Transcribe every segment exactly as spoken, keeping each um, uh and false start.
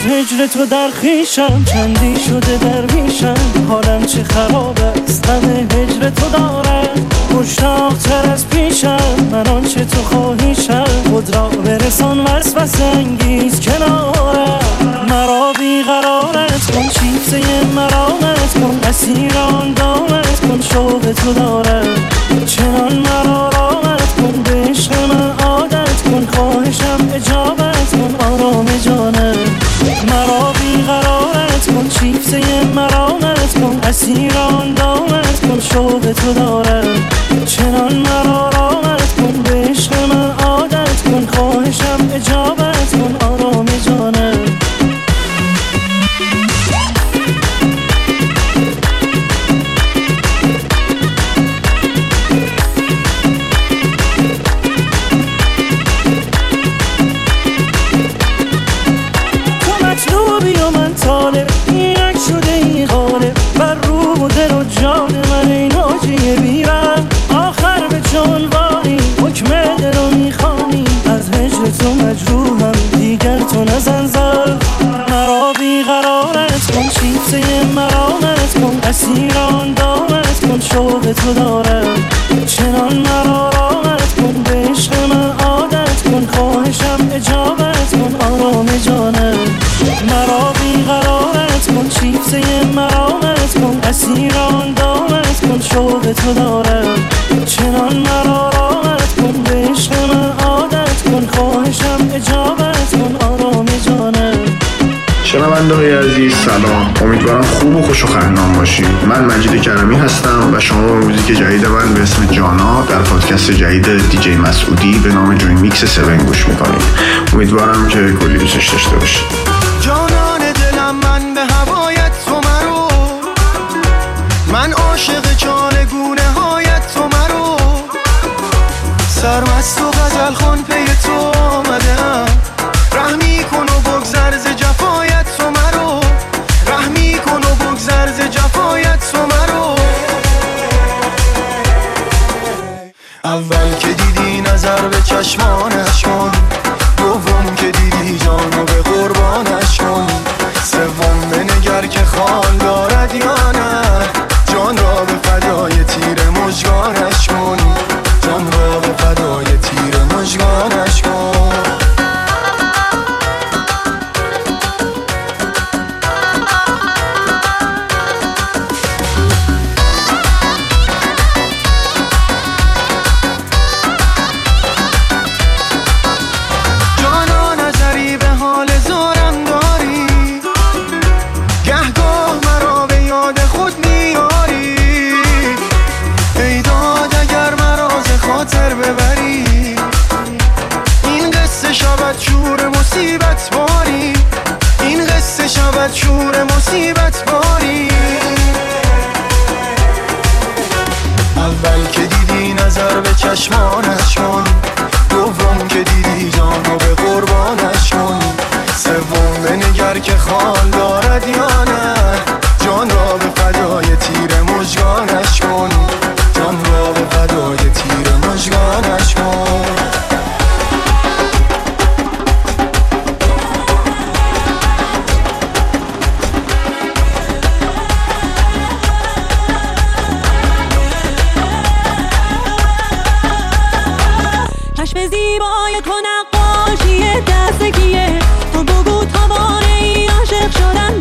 هجر تو در خیشم، چندی شده در میشم، حالم چه خراب است غم هجر تو دارم. مشتاق تر از پیشم من آنچه تو خواهیشم، خود را برسان وسوسه انگیز کنارم. مرا بیقرارت کن، شیفته مرامت کن، اسیر آن دامت کن، شوق تو دارم. چنان مرا رامت کن، به عشق من عادت کن، خواهشم اجابت کن آرام جانم. مرا بیقرارت کن، شیفته مرامت کن، اسیر آن دامت کن، شوق تو دارم. چنان مرا رامت کن، به عشق من عادت کن، خواهشم اجابت کن آرام جانم. اسیران دامت کن، شوق تو دارم. چنان مرا رامت کن، به عشق من عادت کن، خواهشم اجابت کن آرام جانم. مرا بیقرارت کن، شیفته مرامت کن، اسیران دامت کن، شوق تو دارم. چنان مرا رامت کن، به عشق من عادت کن، خواهشم اجابت کن آرام جانم. شنونده‌های عزیز سلام، امیدوارم خوب و خوش و خندان باشید. من مجید کرمی هستم و شما به موزیک جدید من به اسم جانا در پادکست جدید دیجی مسعودی به نام جوین میکس هفت گوش میکنید. امیدوارم که کلی دوستش داشته باشید. جانان دلم من به هوایت تو مرو، من عاشق جانگونه هایت تو مرو، سرمست و غزل خان پی تو آمدم. رحمی کن و بگذر ز جفایت تو مرو، رحمی کن و بگذر ز جفایت تو مرو. اول که دیدی نظر به چشمانش کن، دوم که دیدی جانو به قربانش کن، سوم بنگر که خال دارد یا نه، جان را به فدای تیر مژگانش کن، جان را به فدای تیر مژگانش کن. مصیبت باری این قصه شود شور مصیبت باری. اول که دیدی نظر به چشمانش کن، دوم که دیدی جانو به قربانش کن، سوم بنگر که خال دارد یا نه، جان را به فدای تیر مژگانش کن، جان را به فدای تیر مژگانش کن. زیبای تو نقاشی دستگیه، تو بگو توانه ای عاشق شدن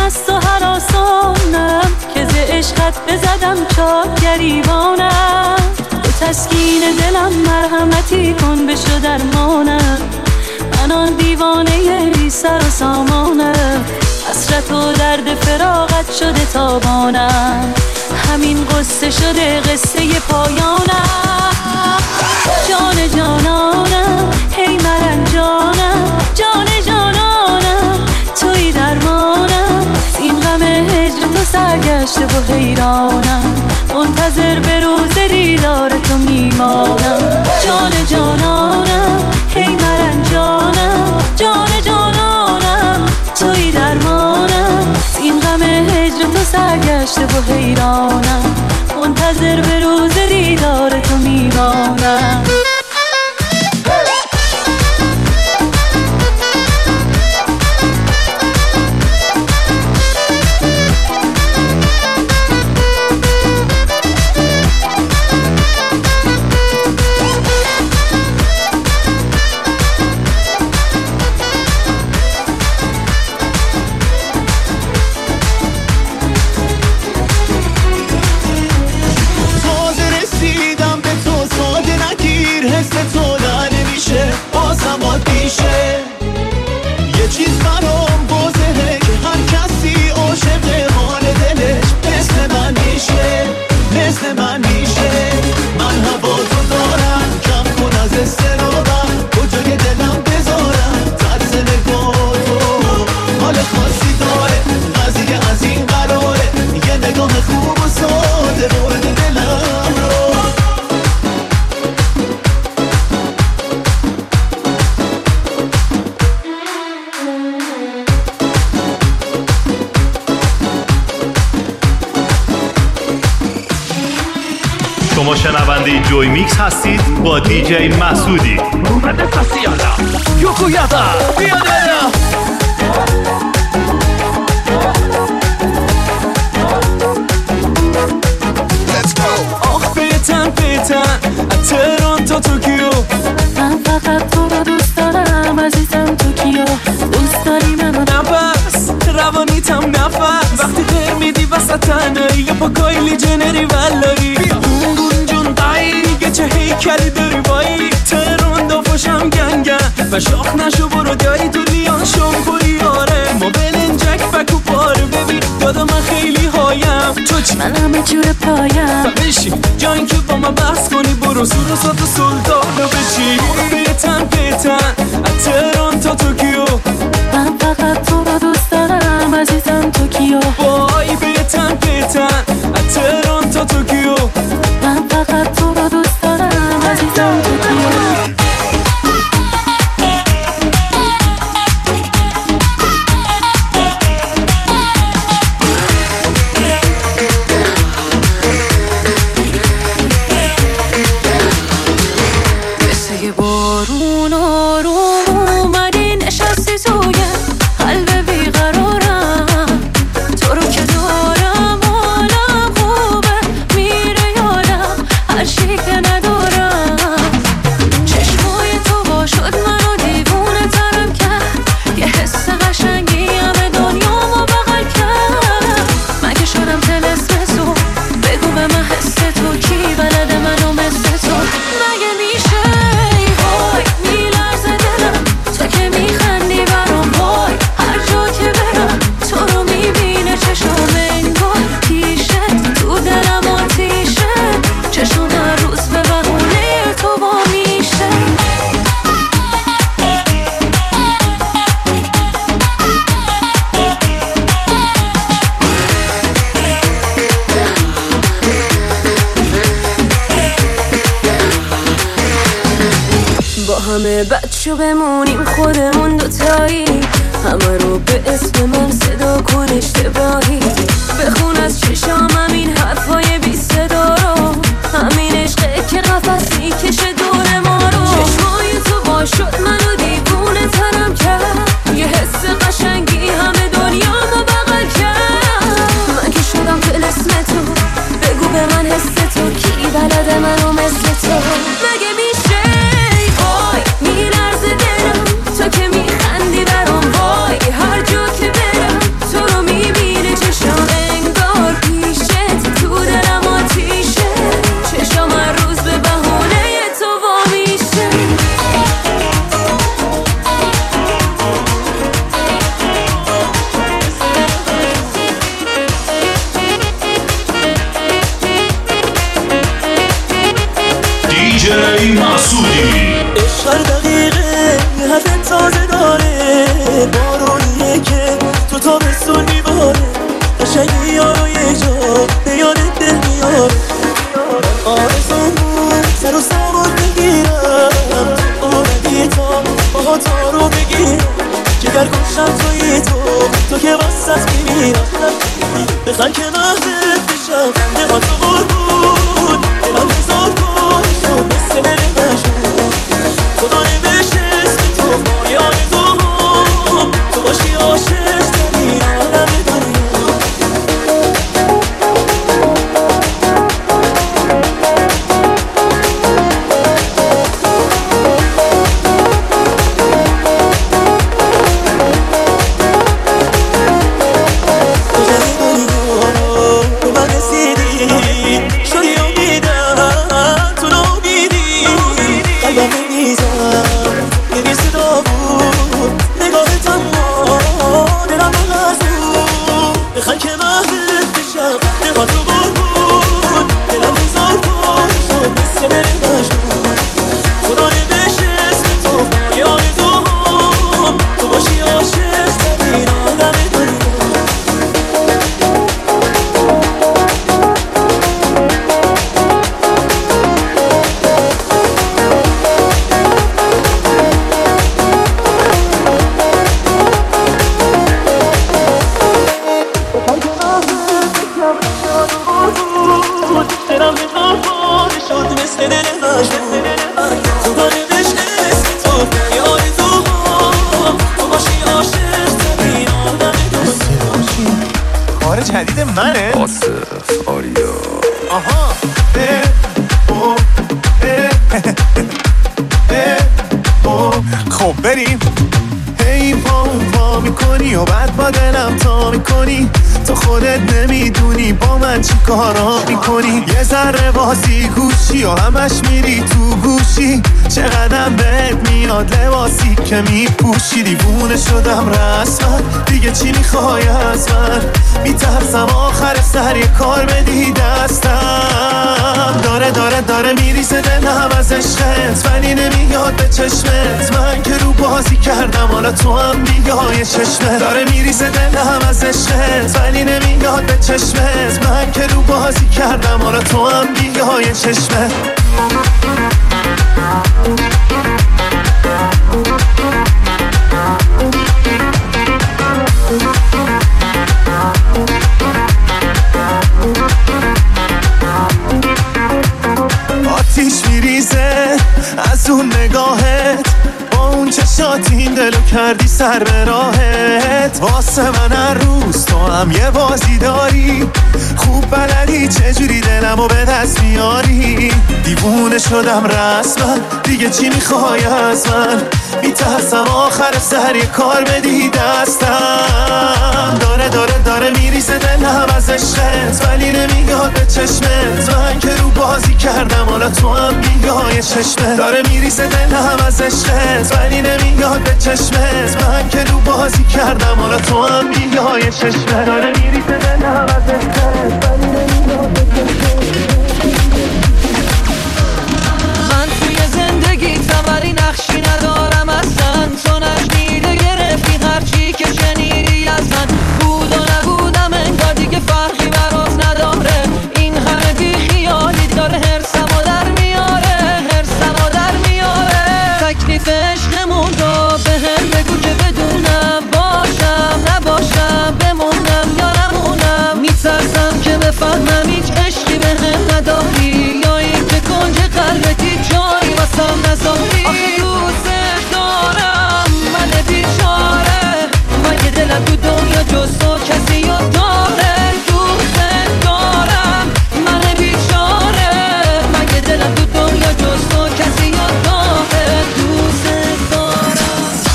مست و هراسانم که ز عشقت بزدم چاک گریبانم. تو تسکین دلم مرحمتی کن بشو درمانم. من آن دیوانه بی سر و سامانم. حسرت و درد فراقت شده تابانم. همین قصه شده قصه پایانم. جان جانانم هی مرنجانم. جان جانانم توی درمانم. این غم هجر تو سرگشته و حیرانم. منتظر به روز دیدار تو میمانم. جان جانانم هی مرنجانم. جان جانانم توی درمانم. این غم هجر تو سرگشته و حیرانم. منتظر به روز دیدار تو میمانم. شما شنونده جوی میکس هستید با دیجی مسعودی. یوکویادا بیادادا آخ بیتن بیتن تهران تا توکیو. من فقط تو رو دوست دارم عزیزم توکیو. دوست داری منو نفس روانیتم نفس. وقتی غیر میدی وسط تنهایی یا پا کایلی جنری ولایی. گونگون جون قایی چه هیکلی داری وایی. تهران دافاشم گنگن و شاخ نشو برو دایی تو لیان شنگوی آره. ما بلنجک بکو پاره ببین دادا من خیلی هایم. تو چی؟ من همه جور پایم. و بشین جایی که با من بحث کنی برو سور و سات و سلطانو بچی. بیتن بیتن تهران تا توکیو. من فقط تو رو دوست دارم عزیزم توکیو. وای بیتن بیتن تهران تا توکیو. من فقط تو رو دوست دارم عزیزم توکیو. مثل بارون آروم اومدی نشستی توی قلب بیقرارم. تو رو که دارم حالم خوبه میره یادم هر چی که ندارم. چشمای تو با شد منو دیوونه ترم کرد. یه حس قشنگی همه دنیامو بغل کرد. مگه شدم طلسم تو بگو به من حس تو کی بلده منو مثل تو. مگه میشه وای میلرزه دلم تو که میخندی برام. وای هر جا که برم تو رو میبینه چشم انگار پیشه. تو دلم آتیشه چشم هر روز به بهونه تو با میشه. با همه بچه بمونیم خودمون دوتایی. همه رو به اسم من صدا کن اشتباهی. بخون از چشام همین حرفای بی صدا رو. همین عشقه که قفص میکشه دور ما رو. چشمای تو با شد منو دیوونه ترم کرد. یه حس قشنگی همه دنیامو بغل کرد. من که شدم طلسم تو بگو به من حس تو کی بلده منو مثل تو. مگه میشه وای میلرزه دلم تو که میخندی برام. وای تابستون میباره قشنگی یارو یه جا به یادت دل میاره آرزون بود سر و سوار بگیرم اومدی تا باها تا رو بگیرم جگر گوشم توی تو تو که وسط میمیرم بخن که مهدت بشم نما تو قربون دلم هزار کن شد مثل دل مجنون خدای بشه اسم تو باری آرزوم تو باشی عاشق ترین آدم دنیا جدید منه آصف آریا آها اه او اه اه او خب بریم هی پا پا میکنی و بعد با دلم تا میکنی تو خودت نمیدونی با من چی کارا میکنی یه ذره بازی گوشی و همش میری تو گوشی چقدر بهت میاد لباسی که میپوشی دیوونه شدم رسما دیگه چی میخوای از من میترسم آخر سر یه کار بدی دستم داره داره داره میریزه دلم از عشقت ولی نمیاد به چشمت من که رو بازی کردم حالا تو هم بیای چشمت داره میریزه دلم از عشقت ولی نمیاد به چشمت من که رو بازی کردم حالا تو هم بیای چشمت آتیش میریزه از اون نگاهت با اون چشات این دلو کردی سر به راهت واسه من هر روز تو هم یه بازی داری خوب بلدی چجوری دلمو به دست میاری دیوونه شدم رسما دیگه چی میخوای از من میترسم آخر سر یه کار بدی دستم داره داره داره میریزه دلم از عشقت ولی نمیاد به چشمت من که رو بازی کردم حالا تو هم بیای چشمت داره میریزه دلم از عشقت ولی نمیاد به چشمت من که رو بازی کردم حالا تو هم بیای چشمت داره میریزه دلم از عشقت ولی نمیاد به چشمت من توی زندگی تبری نقشی ندارم اصلا تو نشنیده گرفتی هرچی که شنیدی از من بود و نبودم انگار دیگه فرقی برات نداره این همه بی خیالی داره هرسمو در میاره هرسمو در میاره تکلیف عشقمون رو به هم بگو که بدونم باشم نباشم بمونم یا نمونم میترسم که بفهمم هیچ عشقی به هم نداری یا این که کنج قلبتی جایی واسم نذاری آخه دوست دارم من بیچاره مگه دلم تو دنیا جز تو کسی رو داره دوست دارم من بیچاره مگه دلم تو دنیا جز تو کسی رو داره دوست دارم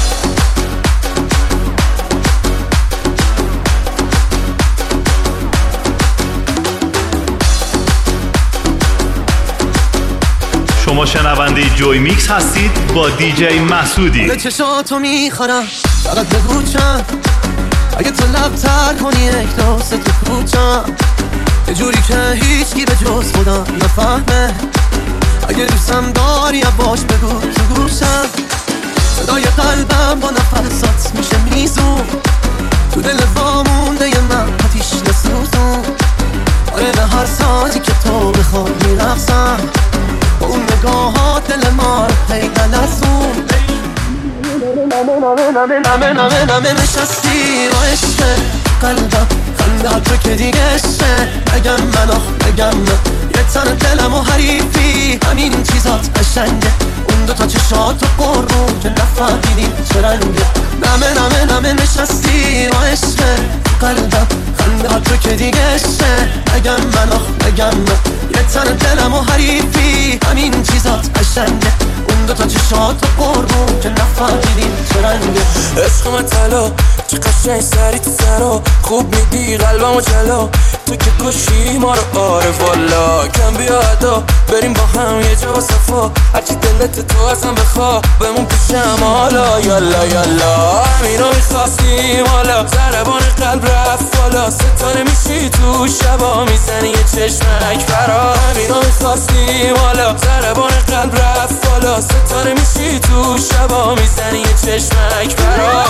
شما شنونده جوی میکس هستید با دیجی مسعودی. به چشاتو میخورم فقط بگو چند اگه تو لب تر کنی یک داست تو کوچم یه جوری که هیچکی به جز خودم نفهمه اگه دوستم داری باش بگو تو گوشم صدای قلبم با نفسات میشه میزون تو دل مظلوم نمه نمه نمه نشستی با عشق قلبم خنده ها تو که دیگه عشقه بگم من آخ بگم من یه تن دلم و حریفی همین چیزات قشنگه اون دوتا چشات و قربون که نفهمیدیم چه رنگه نمه نمه نمه نشستی با عشق قلبم خنده ها تو که دیگه عشقه بگم من آخ بگم من یه تن دلم و حریفی همین چیزات قشنگه اون دوتا چشات و قربون که نفهمیدیم چه رنگه عشق من طلا چه قشنگ سری تو سرا خوب میدی قلبمو جلا تو که کشی ما رو آره والا کم بیا ادا بریم با هم یه جا با صفا هرچی دلت تو ازم بخوا بمون پیشم حالا یالا یالا همینو میخواستیم حالا ضربان قلب رفت بالا ستاره میشی تو شبا میزنی یه چشمک برا همینو میخواستیم حالا ضربان قلب رفت بالا ستاره میشی تو شبا میزنی یه چشمک برا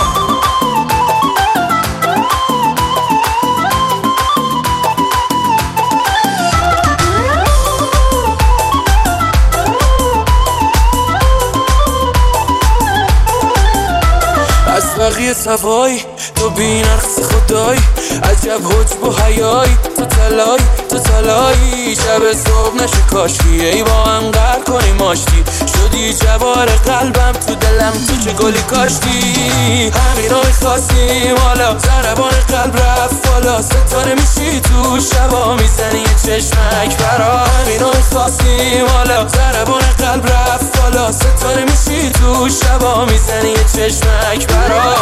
از بقیه صفایی تو بی نقص خدایی عجب حجب و حیایی تو تلایی تو تلایی شب صبح نشه کاشی ای با هم قرد کنیم آشتی شدی جوار قلبم تو دلم تو چه گلی کاشتی همین رو میخواستیم حالا ضربان قلب رفت بالا ستاره میشی تو شبا میزنی یه چشمک برا همین رو میخواستیم حالا ضربان قلب رفت بالا ستاره میشی تو شبا میزنی یه چشمک برا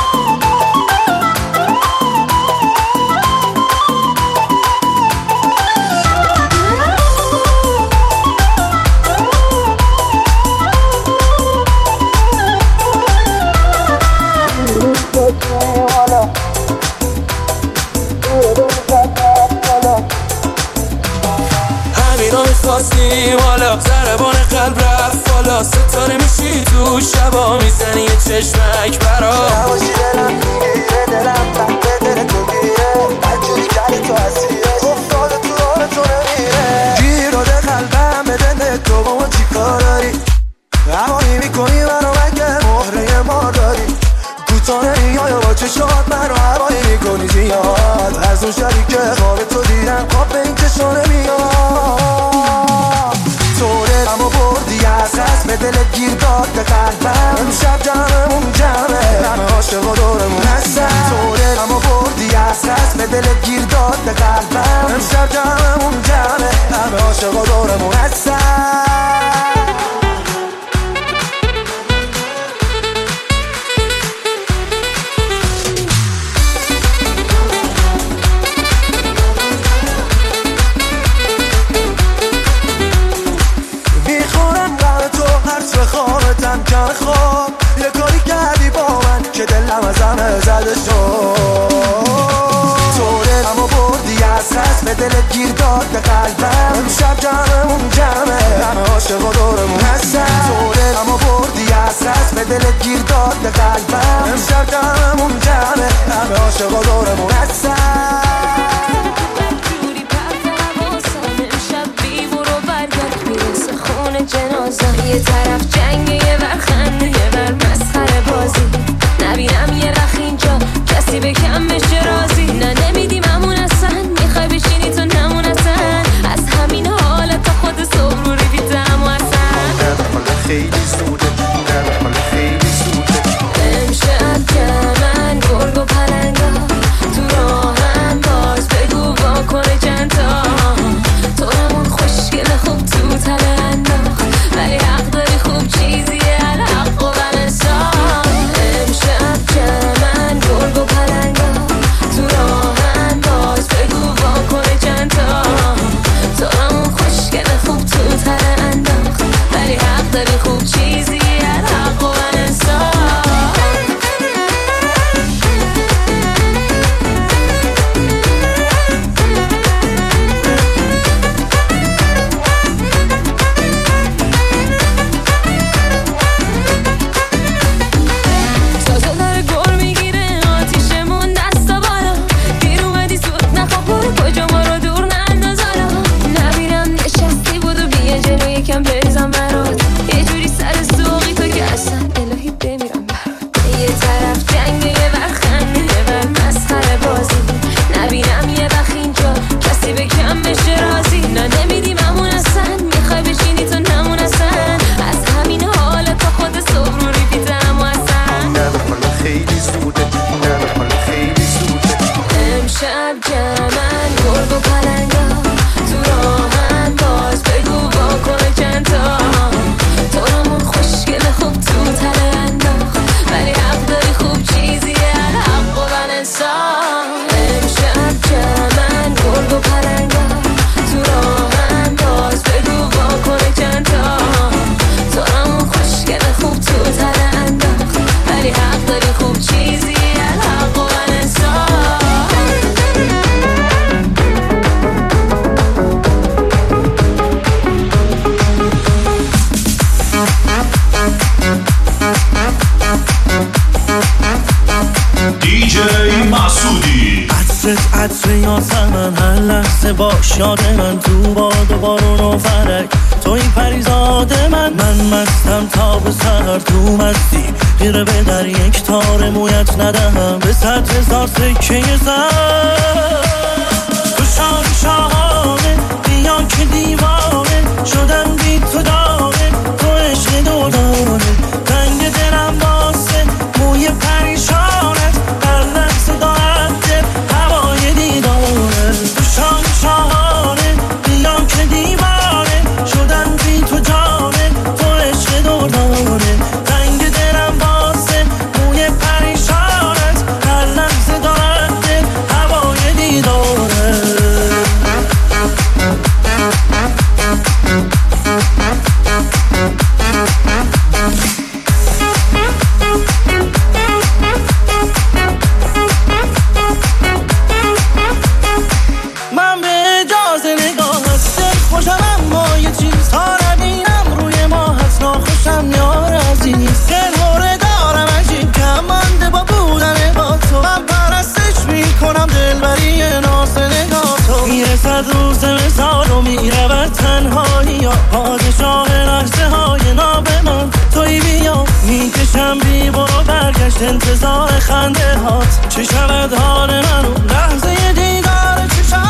همینو میخواستیم حالا ضربان قلب رفت بالا ستاره میشی تو شبا میزنی یه چشمک برا نباشی دلم میگیره دلم تحت دل تو گیره بجوری کلی تو اسیره افتاده تو راه تو نمیره گیر داده قلبم به دل تو با ما چی کار داری هوایی میکنی منو مگه مهره ما داری کوتاه نمیای با چشات منو هوایی میکنی زیاد از اون شبی که خواب تو دیدم خواب به این چشا نمیاد تو دلمو بردی از رسم دلت گیر داد به قلبم امشب جمعمون جمعه همه عاشق و دورمون هستن تو دلمو بردی از رسم دلت گیر داد به قلبم امشب جمعمون جمعه همه عاشق و دورمون هستن خوابتم کن خواب یه کاری کردی با من که دلم از همه زده شد تو دلمو بردی از رسم دلت گیر داد به قلبم امشب جمعمون جمعه همه عاشق و دورمون هستن تو دلمو بردی از رسم دلت گیر داد به قلبم امشب جمعمون جمعه همه عاشق و دورمون هستن جنازه یه طرف جنگ یه ور خنده یه ور مسخره بازی نبینم یه رخ اینجا کسی به کم بشه رازی نه نمیدیم همون اصلا میخوای بشینی تو نمون اصلا از همین حالت تا خود صبح رو ریدی دم و اصلا در حال خیلی زوده در حال خیلی زوده امشب کمه امشب جمعن گرگ و پلنگا تو راهن باز بگو واکنه چندتا تو رامون خوشگل خوب تو تله انداخت ولی حق داری خوب چیزیه الحق و من انسان امشب جمعن گرگ و پلنگا تو راهن باز بگو واکنه چندتا تو رامون خوشگل خوب تو تله انداخت ولی حق داری خوب چیزیه الحق و من انسان دیجی مسعودی عطرت عطر یاسمن هر لحظه باش یاد من تو باد و بارون و فرک توی پریزاد من من مستم تا به سر تو مستی غیره به در یک تار مویت ندهم به صد هزار سکه زر تو شان شاهانه بیا که دیوانه شدم بی تو دانه تو عشق دورانه تنگ دلم واسه موی پریشانت هر لحظه دارد دل هوای دیدانه تو شان شاهانه بیا که دیوانه شدم بی تو جانه تو عشق دورانه تنگ دلم واسه موی پریشانت هر لحظه دارد دل هوای دیدانه من به اجازه نگاهت دل خوشم اما یه چیزها نبینم روی ما هست ناخوشم یار عزیز دل هوره دارم عجیب کم مانده با بودن با تو من پرستش میکنم دلبری ناز نگاه تو میرسد روز مثال و میرود تنهایی یا پادشاه لحظه های ناب من توی بیا میکشم بی برو برگشت انتظار خنده هات چه شود حال من اون لحظه دیدار چشم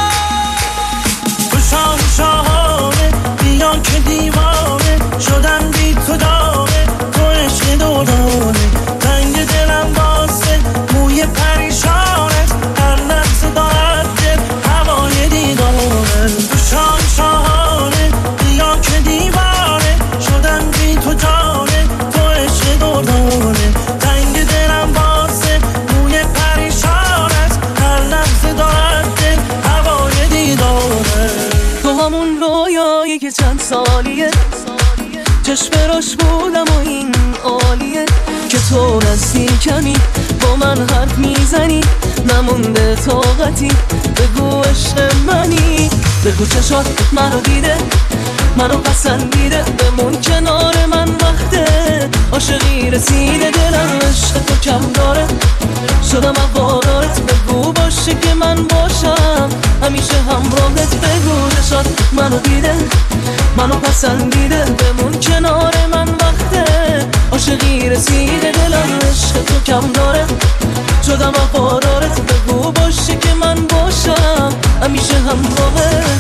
تو شان شاهانه بیا که دیوانه شدم بی تو دانه تو عشق دورانه تنگ دلم واسه موی پریشانت هر لحظه دارد دل هوای دیدانه تو شان شاهانه بیا که دیوانه شدم بی تو جانه تو عشق دورانه تنگ دلم واسه موی پریشانت هر لحظه دارد دل هوای دیدانه تو همون رویایی که چند سالیه چشم راش بودم و این عالیه که تو نزدیکمی با من حرف میزنی نمونده طاقتی بگو عشق منی بگو چشات منو دیده منو پسندیده بمون کنار من وقته عاشقی رسیده دلم عشق تو کم داره شدم هوادارت بگو باشه که من باشم همیشه همراهت بگو چشات منو دیده منو پسندیده بمون کنار من وقته عاشقی رسیده دلم عشق تو کم داره شدم هوادارت بگو باشه که من باشم همیشه همراهت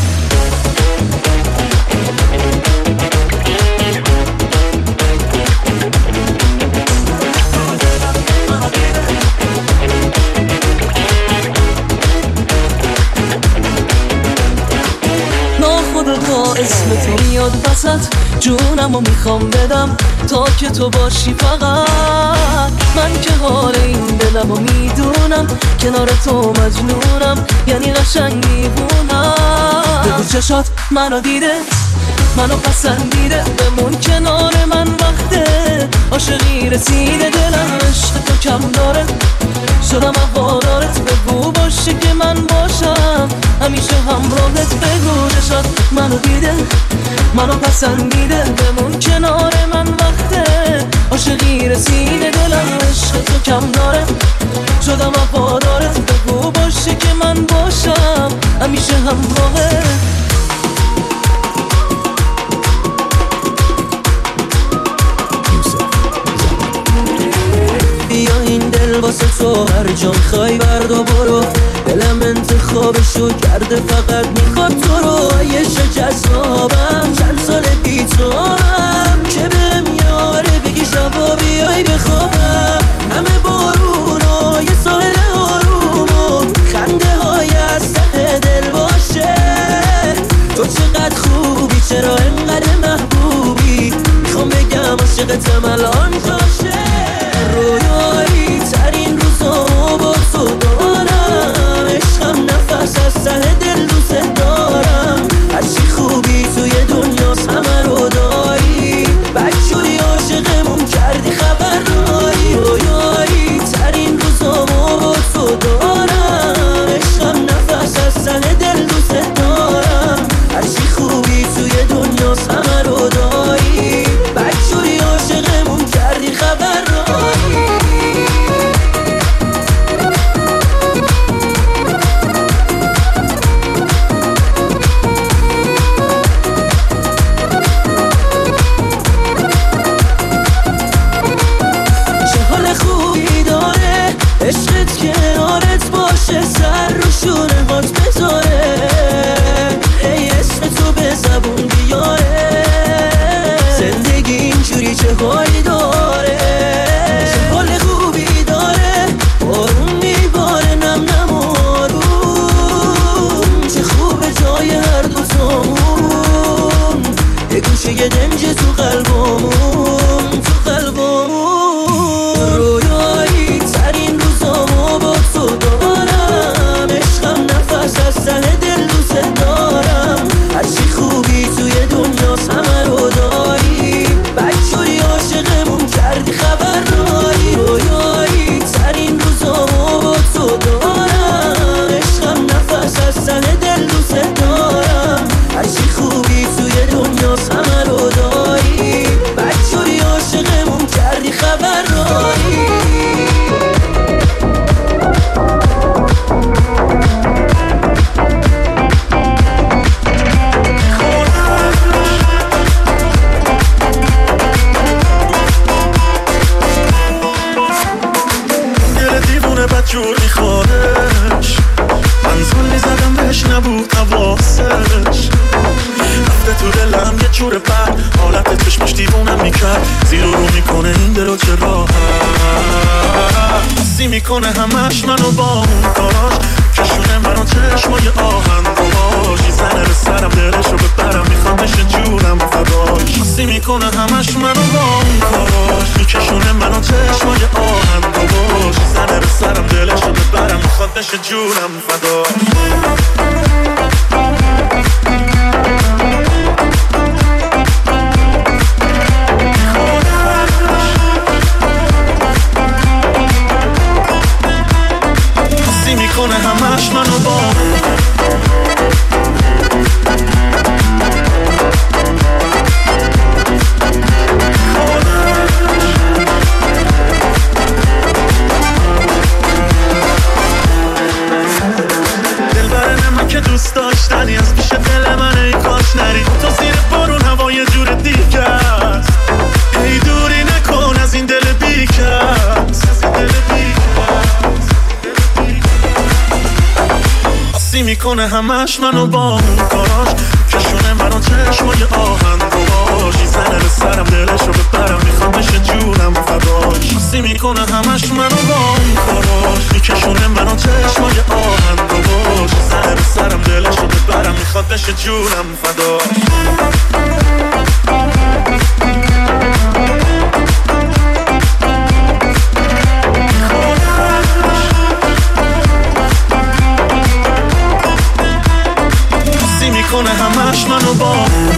ناخودآگاه اسم تو میاد وسط جونمو میخوام بدم تا که تو باشی فقط من که حال این دلمو میدونم کنار تو مجنونم یعنی قشنگ میبونم بگو چشات منو دیده منو پسندیده بمون کنار من وقته عاشقی رسیده دلم عشق تو کم داره شدم هوادارت بگو باشه که من باشم همیشه همراهت بگو چشات منو دیده منو پسندیده بمون کنار من وقته عاشقی رسیده دلم عشق تو کم داره شدم هوادارت بگو باشه که من باشم همیشه همراهت بیا این دل واسه تو هر جا میخوای برد و برو دلم انتخابشو کرده فقط میخواد تو رو عیش جذابم چند سال بی تو هم که بهم یاره بگی شبا بیای بخوابم همه بارون و یه ساحل آروم و خنده های عاشقتم الان جاشه رویایی ترین روزامو با تو دارم عشقم نفس از ته دل دوست دارم هرچی خوبی توی دنیاست همه رو داری بچوری عاشقمون کردی خبر داری رویایی ترین روزامو با تو دارم عشقم نفس از ته دل دوست دارم هرچی خوبی توی دنیاست همه رو داری بچوری عاشقمون کردی خبر داری عشقت کنارت باشه سر رو شونه هات بذاره ای اسم تو به زبون بیاره زندگی اینجوری چه حالی داره چه حال خوبی داره بارون میباره نم نم آروم چه خوبه جای هر دوتامون یه گوشه یه دنج تو قلبمون تو قلبمون رویایی ترین روزامو با تو دارم عشقم نفس از ته دل دوست دارم هرچی خوبی توی دنیاست همه رو داری بچوری عاشقمون کردی خبر داری رویایی ترین روزامو با تو دارم عشقم نفس از ته دل دوست دارم هرچی خوبی توی دنیاست همه رو داری بچوری عاشقمون کردی خبر داری جور میخوادش منظور میزدم بهش نبود حواسش رفته تو دلم یه جور بد حالت چشمش دیوونم میکرد زیر و رو میکنه این دلو چه راحت حسی میکنه همش منو با اون کاراش کشونه منو چشمای آهن باش زنه به سرم دلشو ببرم میخوام بشه جونم فداش حسی میکنه همش منو با اون کاراش میکشونه منو چشمای آهن باش زنه به سرم دلشو ببرم میخواد بشه جونم فداش میکنه همش منو با دل برنه من که دوست داشتنی از پیش دل من ای کاش نری تو زیر بارون هوا یه جور دیگه است ای دوری نکن از این دل بیکس از این دل بیکس میکنه همش منو با اون کاراش کشونه منو چشمای آهن باش زنه به سرم دلشو ببرم میخوام بشه جونم فداش حسی میکنه همش منو با اون کاراش میکشونه منو چشمای آهن باش زنه به سرم دلشو ببرم میخواد بشه جونم فداش میکنه همش منو با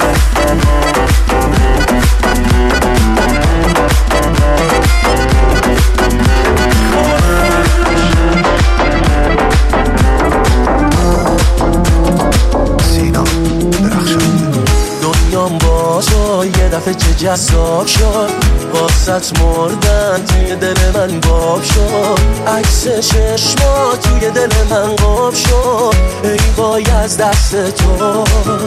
سینا درخشنده دنیام باشا یه دفعه چه جذاب شد واسط مردن توی دل من باب شد عکس چشما توی دل من قاب شد ای وای از دست تو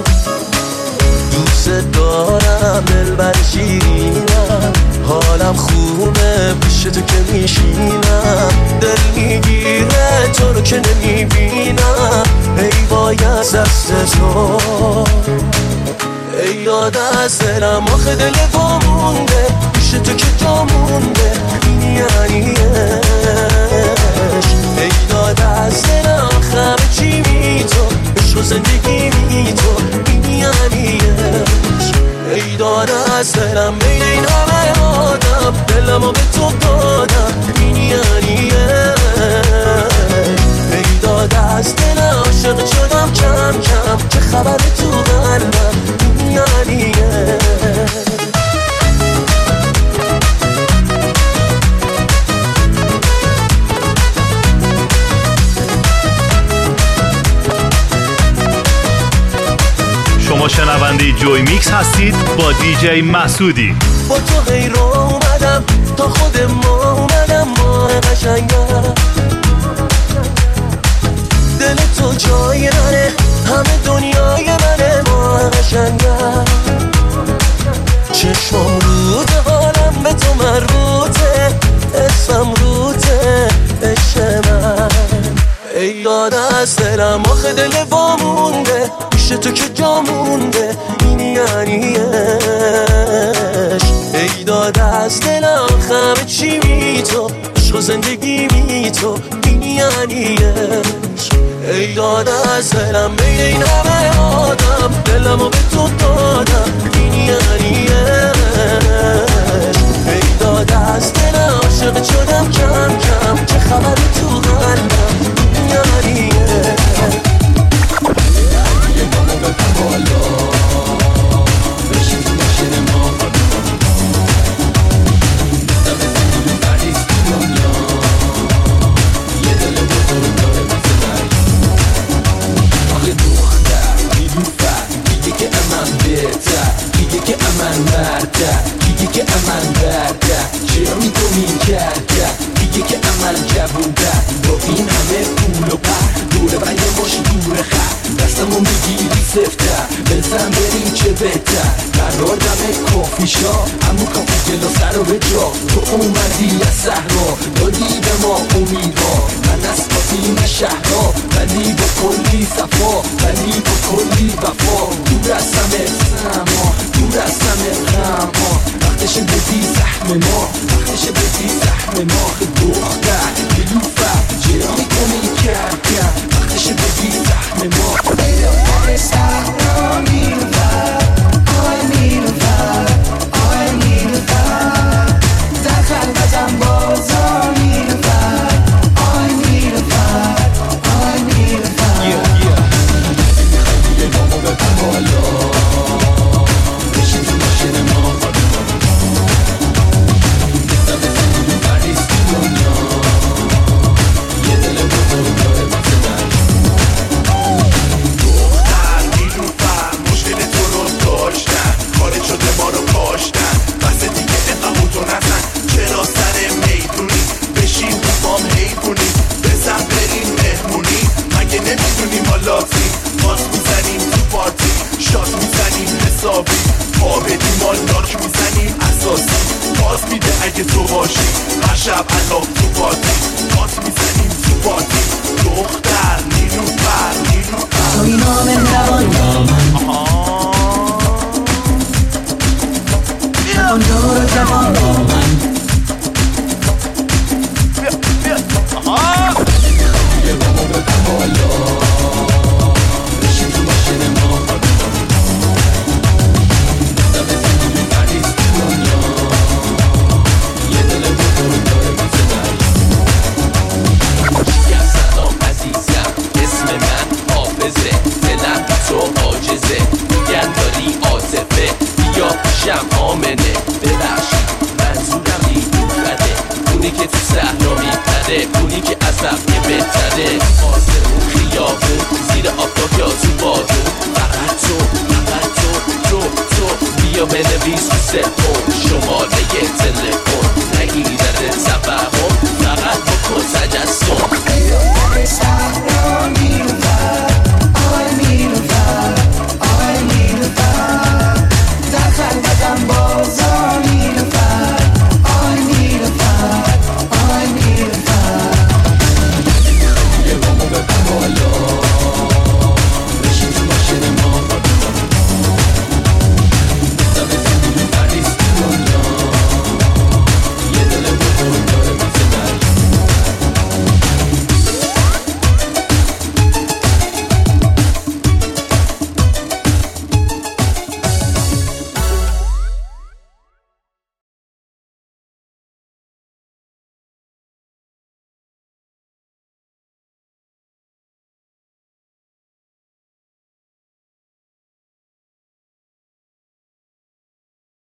دوست دارم دلبر شیرینم حالم خوبه پیش تو که میشینم دل میگیره تو رو که نمیبینم ای وای از دست تو ای یاد از دلم آخه دل با مونده پیش تو که جا مونده این یعنی ای یاد از دلم همه چی بی تو عشق و زندگی بی تو این یعنی ای یاد از دلم بین این همه شنونده جوی میکس هستید با دیجی مسعودی. با تو غیر اومدم تا خود ما اومدم ماه قشنگم، دل تو جای منه همه دنیای منه ماه قشنگم، چشمم روته حالم به تو مربوطه، اسمم روته عشق من، ای داد از دلم آخه دل وامونده، پیش تو که جا مونده این یعنی عشق، ای داد از دلم همه چی بی تو، عشق و زندگی بی تو این یعنی عشق، ای داد از دلم بین این همه آدم دلمو به تو دادم این یعنی عشق، ای داد از دلم عاشق شدم کم کم، چه خبر تو قلبم این یعنی عشق، یه گامو بپر بالا بشین تو ماشین ما دم زندگی بردیست دنیا، یه دل بزرگ داره مثل دریا، آخه دختر نیلوفر میگه که امن بهتر، میگه که امن مرده، میگه که امن برده، چرا میکنی کرده، میگه که امن جبونده، با این همه پول و پر دوره برای باشی دور خر، دستمو میگیری سفتر بزن بریم چه بهتر، قرار دمه کافی شا همون کافی جلو سر و به جا، تو اومدی از صحرا دادی به ما امیدها، من از پاتین شهرها ولی با کلی صفا، ولی با کلی وفا، دور از همه سما دور از همه غما، وقتش بدی زحم ما، وقتش بدی زحم ما، دختر نیلوفر چرا میکنی کرکر، وقتش بدی زحم ما، آی صحرا نیلوفر، آی نیلوفر، آی نیلوفر، در خلوتم بازا نیلوفر، آی نیلوفر، آی نیلوفر، یه گامو بپر بالا بشین تو ماشین ما، دم زندگی بردیست دنیا، یه دل بزرگ داره مثل دریا، دختر نیلوفر مشکل تو رو داشتن، خارج شده ما رو کاشتن، بس دیگه اینقدر تو نزن، چرا سر میدونی بشین تو بام حیفونی، بزن بریم مهمونی، مگه نمیدونی ما لاتی، باز میزنیم تو پارتی، شات میزنیم حسابی، پا بدیم ما لاک میزنیم اساسی، باز میده اگه تو باشی، هر شب علاق تو پارتی، باز میزنیم تو پارتی، دختر نیلوفر نیلوفر توی نام نوان جوان دور جوان با من، یه گامو بپر بالا بشین تو ماشین ما، دم زندگی بردیست دنیا، یه دل بزرگ داره مثل دریا، یا سلام عزیزم اسم من حافظه، دلم تو عاجزه، میگن داری عاطفه، بیا پیشم آمنه، ببخشید منظورم نیلوفره، اونی که تو صحرا میپره، اونی که از رفته بهتره، آسمون خیابون زیر آفتاب یا تو بادون، فقط تو فقط تو تو تو بیا بنویس تو سفون، شماره تلفن نگیرد تفهم، فقط بکن تجسم،